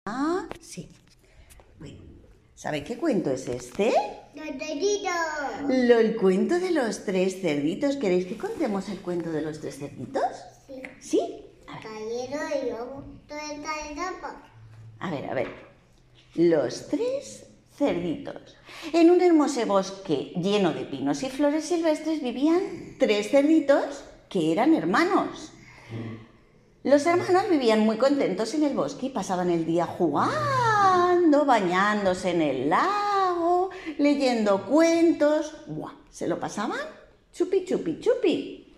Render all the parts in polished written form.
Ah, sí. Bueno, ¿sabe qué cuento es este? Los cerditos. El cuento de los tres cerditos. ¿Queréis que contemos el cuento de los tres cerditos? Sí. ¿Sí? A ver. Gallero y lobo. Todo está en tapa. A ver. Los tres cerditos. En un hermoso bosque lleno de pinos y flores silvestres vivían tres cerditos que eran hermanos. Los hermanos vivían muy contentos en el bosque y pasaban el día jugando, bañándose en el lago, leyendo cuentos. ¡Buah! Se lo pasaban chupi, chupi, chupi.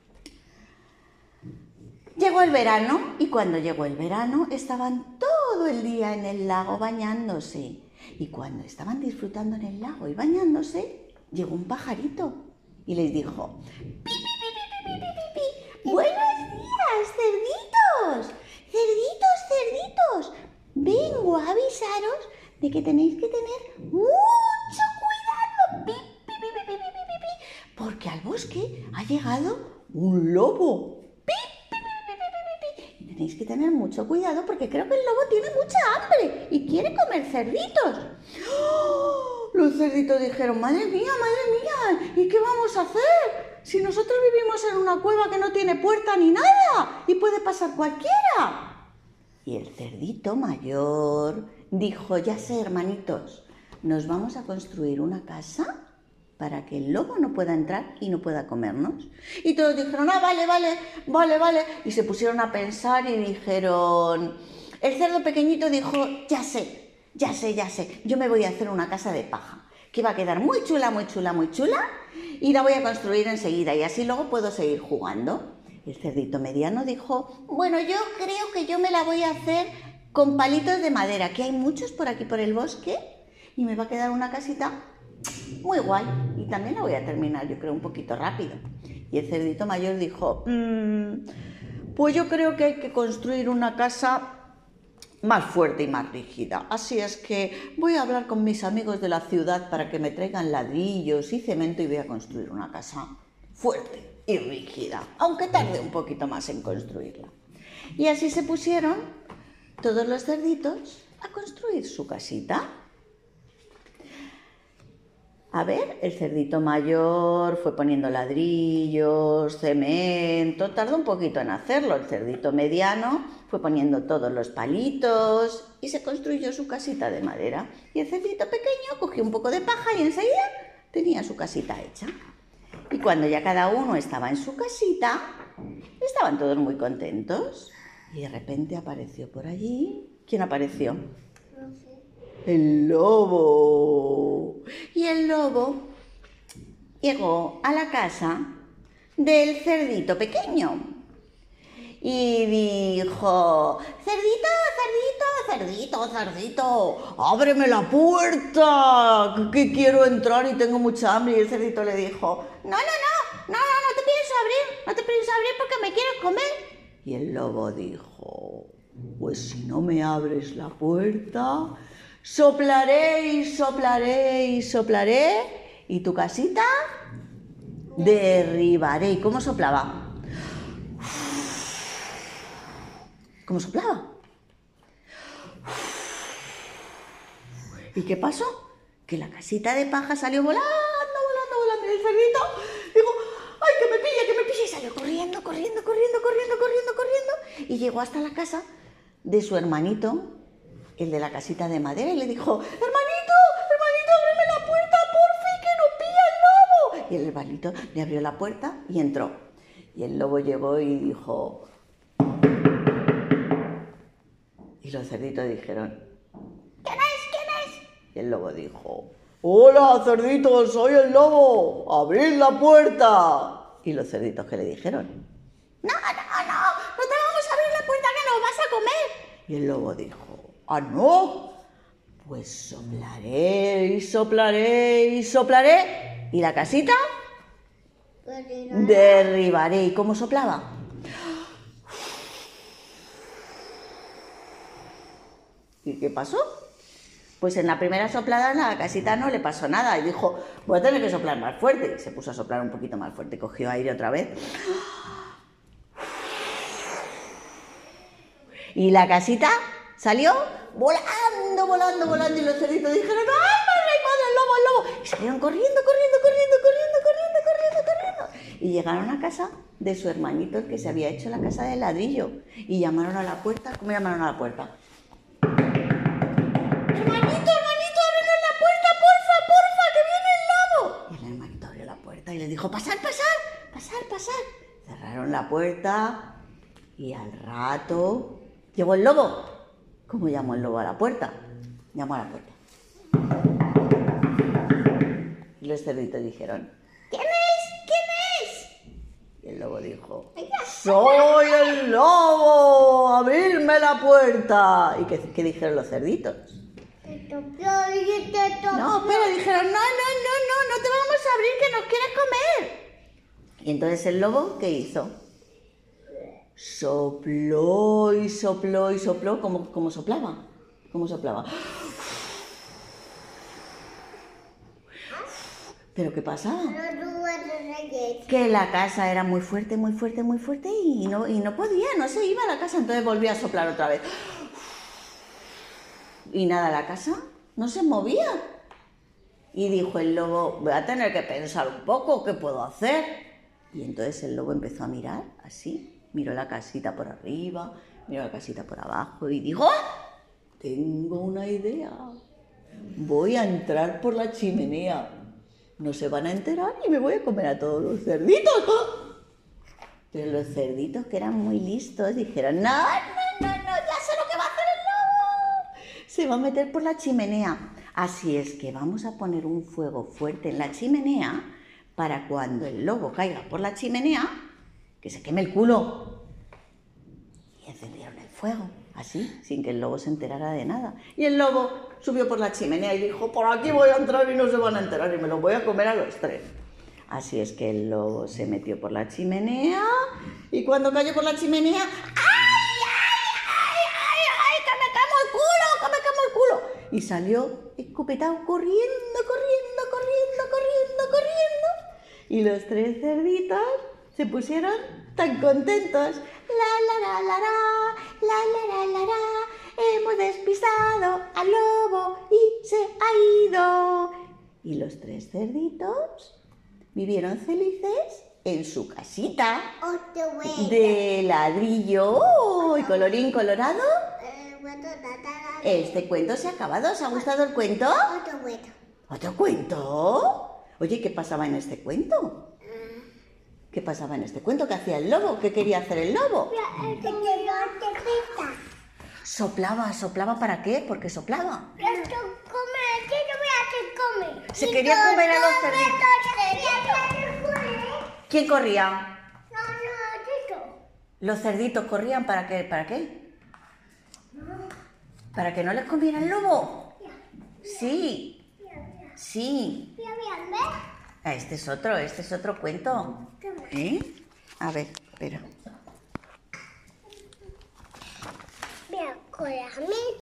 Llegó el verano y cuando llegó el verano estaban todo el día en el lago bañándose. Y cuando estaban disfrutando en el lago y bañándose, llegó un pajarito y les dijo: ¡Pi, pi, pi, pi, pi, pi, pi, pi! ¡Buenos días, cerditos! ¡Cerditos, cerditos! Vengo a avisaros de que tenéis que tener mucho cuidado, pi, pi, pi, pi, pi, pi, pi, pi, porque al bosque ha llegado un lobo. Tenéis que tener mucho cuidado porque creo que el lobo tiene mucha hambre y quiere comer cerditos. ¡Oh! Los cerditos dijeron: madre mía, ¿y qué vamos a hacer? Si nosotros vivimos en una cueva que no tiene puerta ni nada y puede pasar cualquiera. Y el cerdito mayor dijo: ya sé, hermanitos, nos vamos a construir una casa para que el lobo no pueda entrar y no pueda comernos. Y todos dijeron: ah, vale. Y se pusieron a pensar y dijeron... El cerdo pequeñito dijo: ya sé. Yo me voy a hacer una casa de paja, que va a quedar muy chula, y la voy a construir enseguida y así luego puedo seguir jugando. El cerdito mediano dijo: bueno, yo creo que yo me la voy a hacer con palitos de madera, que hay muchos por aquí por el bosque, y me va a quedar una casita muy guay, y también la voy a terminar, yo creo, un poquito rápido. Y el cerdito mayor dijo: pues yo creo que hay que construir una casa más fuerte y más rígida. Así es que voy a hablar con mis amigos de la ciudad para que me traigan ladrillos y cemento y voy a construir una casa fuerte y rígida, aunque tarde un poquito más en construirla. Y así se pusieron todos los cerditos a construir su casita. A ver, el cerdito mayor fue poniendo ladrillos, cemento, tardó un poquito en hacerlo. El cerdito mediano fue poniendo todos los palitos y se construyó su casita de madera. Y el cerdito pequeño cogió un poco de paja y enseguida tenía su casita hecha. Y cuando ya cada uno estaba en su casita, estaban todos muy contentos. Y de repente apareció por allí... ¿Quién apareció? No sé. El lobo. Y el lobo llegó a la casa del cerdito pequeño y dijo: cerdito, ábreme la puerta, que quiero entrar y tengo mucha hambre. Y el cerdito le dijo: no te pienso abrir porque me quieres comer. Y el lobo dijo: pues si no me abres la puerta, soplaré y tu casita derribaré. ¿Y cómo soplaba? ¿Cómo soplaba? ¿Y qué pasó? Que la casita de paja salió volando. Y el cerdito dijo: ¡ay, que me pilla! Y salió corriendo. Y llegó hasta la casa de su hermanito, el de la casita de madera, y le dijo: hermanito, ábreme la puerta, porfi, que nos pilla el lobo. Y el hermanito le abrió la puerta y entró. Y el lobo llegó y dijo... Y los cerditos dijeron: ¿quién es? Y el lobo dijo: hola, cerditos, soy el lobo, abrid la puerta. Y los cerditos, ¿qué le dijeron? No te vamos a abrir la puerta, que nos vas a comer. Y el lobo dijo: ¿ah, no? Pues soplaré. ¿Y la casita? Derribaré. ¿Y cómo soplaba? ¿Y qué pasó? Pues en la primera soplada a la casita no le pasó nada y dijo: voy a tener que soplar más fuerte. Y se puso a soplar un poquito más fuerte, cogió aire otra vez. Y la casita Salió volando, volando, volando y los cerditos dijeron ¡ay, madre, el lobo, el lobo! Y salieron corriendo, corriendo, corriendo, corriendo, corriendo, corriendo, corriendo. Y llegaron a casa de su hermanito, el que se había hecho la casa de ladrillo. Y llamaron a la puerta. ¿Cómo llamaron a la puerta? ¡Hermanito, hermanito, ábrenos la puerta, porfa, porfa, que viene el lobo! Y el hermanito abrió la puerta y les dijo ¡pasar, pasar, pasar, pasar! Cerraron la puerta y al rato llegó el lobo. ¿Cómo llamó el lobo a la puerta? Llamó a la puerta. Y los cerditos dijeron, ¿quién es? ¿Quién es? Y el lobo dijo, ¡soy el lobo! ¡Abrirme la puerta! ¿Y qué dijeron los cerditos? No, pero dijeron, no te vamos a abrir, que nos quieres comer. Y entonces el lobo, ¿qué hizo? Sopló y sopló y sopló. ¿Cómo soplaba? ¿Cómo soplaba? ¿Pero qué pasaba? Que la casa era muy fuerte, muy fuerte, muy fuerte y no podía, no se iba a la casa. Entonces volvió a soplar otra vez. Y nada, la casa no se movía. Y dijo el lobo, voy a tener que pensar un poco, ¿qué puedo hacer? Y entonces el lobo empezó a mirar así. Miró la casita por arriba, miró la casita por abajo y dijo, ¡ah! Tengo una idea. Voy a entrar por la chimenea. No se van a enterar y me voy a comer a todos los cerditos. ¡Ah! Pero los cerditos, que eran muy listos, dijeron, no, ya sé lo que va a hacer el lobo. Se va a meter por la chimenea. Así es que vamos a poner un fuego fuerte en la chimenea para cuando el lobo caiga por la chimenea, que se queme el culo. Y encendieron el fuego, así, sin que el lobo se enterara de nada. Y el lobo subió por la chimenea y dijo, por aquí voy a entrar y no se van a enterar y me los voy a comer a los tres. Así es que el lobo se metió por la chimenea y cuando cayó por la chimenea, ¡ay, que me quemo el culo, que me quemo el culo! Y salió escopetado corriendo, corriendo, corriendo, corriendo, corriendo. Y los tres cerditos se pusieron tan contentos. La, hemos despistado al lobo y se ha ido. Y los tres cerditos vivieron felices en su casita de ladrillo y colorín colorado. Este cuento se ha acabado. ¿Os ha gustado el cuento? ¿Otro cuento? Oye, ¿qué pasaba en este cuento? ¿Qué pasaba en este cuento? ¿Qué hacía el lobo? ¿Qué quería hacer el lobo? ¿Soplaba ¿para qué? ¿Por qué soplaba? Se quería comer a los cerditos. ¿Quién corría? Los cerditos corrían ¿para qué? ¿Para qué? ¿Para que no les comiera el lobo? Sí. Sí. Este es otro cuento. ¿Eh? A ver, espera. Mira, con la